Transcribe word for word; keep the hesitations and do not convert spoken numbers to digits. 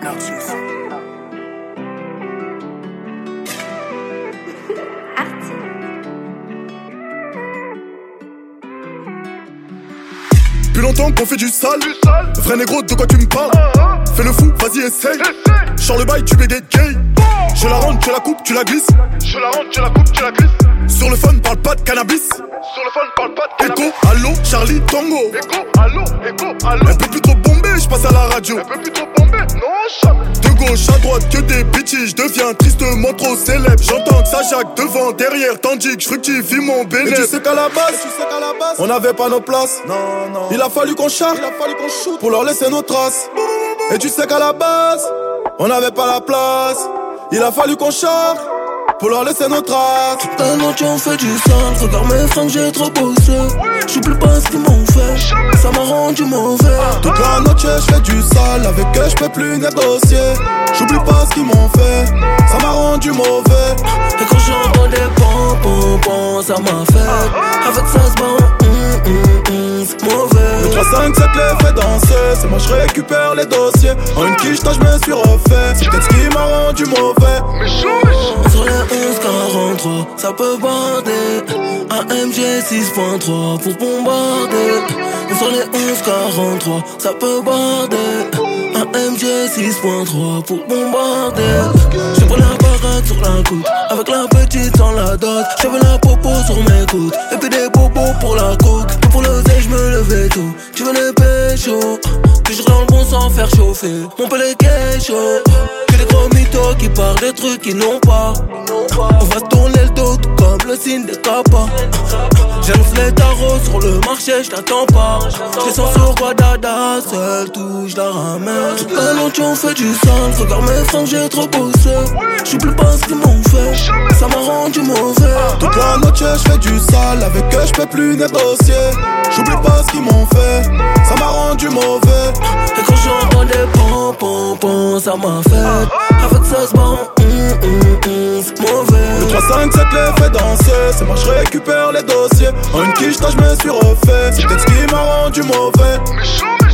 Depuis longtemps qu'on fait du sale. Vrai négro, de quoi tu me parles? Fais le fou, vas-y essaye. Chors le bail, tu bégayes gay. Je la rentre, tu la coupes, tu la glisses. Je la rentre, tu la coupes, tu la glisses. Sur le phone, parle pas de cannabis. Sur le phone, parle pas de cannabis. Echo, allo, Charlie, Tango. Echo, allo, echo, allo. Elle peut plus trop bomber, je passe à la radio. Elle peut plus trop bomber, non, jamais. De gauche à droite, que des bitches, je deviens tristement trop célèbre. J'entends que ça jaque devant, derrière, tandis que je fructifie mon bénéfice. Et tu sais qu'à la base, tu sais qu'à la base, on n'avait pas nos places. Non, non. Il a fallu qu'on charge, il a fallu qu'on shoot pour leur laisser nos traces. Et tu sais qu'à la base, on n'avait pas la place. Il a fallu qu'on charge pour leur laisser nos traces. Toute la noche on fait du sale. Regarde mes fringues, j'ai trop bossé. J'oublie pas ce qu'ils m'ont fait. Ça m'a rendu mauvais. Toute la noche je fais du sale. Avec eux je peux plus négocier. J'oublie pas ce qu'ils m'ont fait. Ça m'a rendu mauvais. Et quand j'entends des pom pom pom, ça m'a fait. Avec ça se bat, hum hum hum, c'est mauvais. Le trois cinq sept les fait danser. C'est moi je récupère les dossiers. En une quiche je me suis refait. C'est peut-être ce qui m'a rendu mauvais. Sur les onze quarante-trois, ça peut border. A M G six point trois pour bombarder. Sur les onze quarante-trois, ça peut border. A M G six point trois pour bombarder. J'ai pris la baraque sur la côte, avec la petite sans la dot. J'avais la popo sur mes côtes, et puis des bobos pour la coke. Tout pour le zé, j'me levais tôt. Tu venais pécho, que je dans le bon sans faire chauffer. Mon pelé chaud, que des gros mythos qui parlent des trucs qu'ils n'ont pas. On va se tourner le dos tout comme le signe des capas. J'annonce les tarots sur le marché, j't'attends pas. J'descends sur Guadada, seul tout, j'la ramène. Toute la noche on fait du sale. Regarde mes fringues, j'ai trop bossé. J'oublie pas ce qu'ils m'ont fait. Ça m'a rendu mauvais. Toute la noche je fais du sale. Avec eux je peux plus négocier. J'oublie pas ce qu'ils m'ont fait. Ça m'a rendu mauvais. Et quand j'entends des pom pom pom, ça m'a fait. Avec ça se bat, hum hum hum, c'est mauvais. Le trois cinq sept les fait danser. C'est moi je récupère les dossiers. En une quiche je me suis refait. C'est peut-être ce qui m'a rendu mauvais.